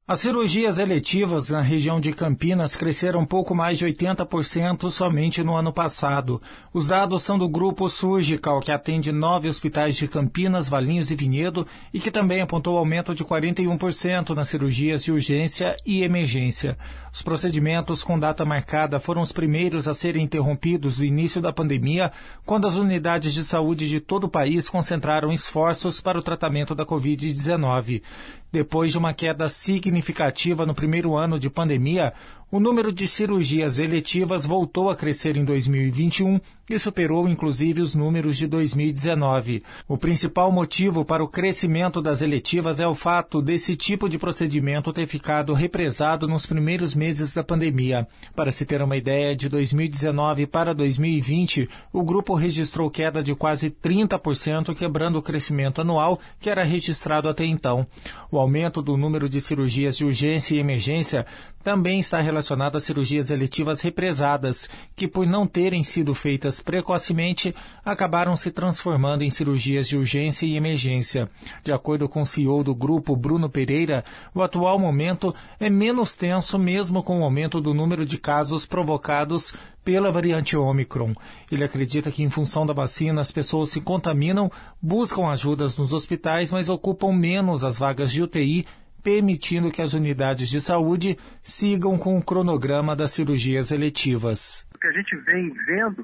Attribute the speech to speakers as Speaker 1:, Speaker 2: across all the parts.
Speaker 1: As cirurgias eletivas na região de Campinas cresceram pouco mais de 80% somente no ano passado. Os dados são do Grupo Surgical, que atende 9 hospitais de Campinas, Valinhos e Vinhedo, e que também apontou aumento de 41% nas cirurgias de urgência e emergência. Os procedimentos com data marcada foram os primeiros a serem interrompidos no início da pandemia, quando as unidades de saúde de todo o país concentraram esforços para o tratamento da Covid-19. Depois de uma queda significativa no primeiro ano de pandemia, o número de cirurgias eletivas voltou a crescer em 2021 e superou inclusive os números de 2019. O principal motivo para o crescimento das eletivas é o fato desse tipo de procedimento ter ficado represado nos primeiros meses da pandemia. Para se ter uma ideia, de 2019 para 2020, o grupo registrou queda de quase 30%, quebrando o crescimento anual que era registrado até então. O aumento do número de cirurgias de urgência e emergência também está relacionado às cirurgias eletivas represadas, que por não terem sido feitas precocemente, acabaram se transformando em cirurgias de urgência e emergência. De acordo com o CEO do grupo, Bruno Pereira, o atual momento é menos tenso mesmo com o aumento do número de casos provocados pela variante Ômicron. Ele acredita que, em função da vacina, as pessoas se contaminam, buscam ajudas nos hospitais, mas ocupam menos as vagas de UTI, permitindo que as unidades de saúde sigam com o cronograma das cirurgias eletivas.
Speaker 2: O que a gente vem vendo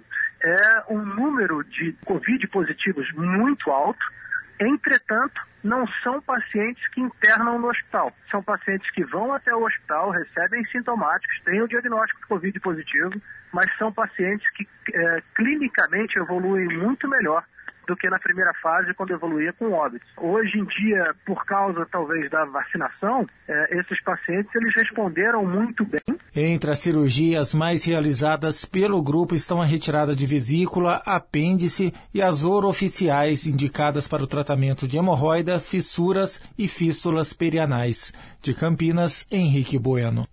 Speaker 2: é um número de Covid positivos muito alto. Entretanto, não são pacientes que internam no hospital. São pacientes que vão até o hospital, recebem sintomáticos, têm o diagnóstico de Covid positivo, mas são pacientes que clinicamente evoluem muito melhor do que na primeira fase, quando evoluía com óbito. Hoje em dia, por causa talvez da vacinação, esses pacientes eles responderam muito bem.
Speaker 1: Entre as cirurgias mais realizadas pelo grupo estão a retirada de vesícula, apêndice e as oroficiais, indicadas para o tratamento de hemorroida, fissuras e fístulas perianais. De Campinas, Henrique Bueno.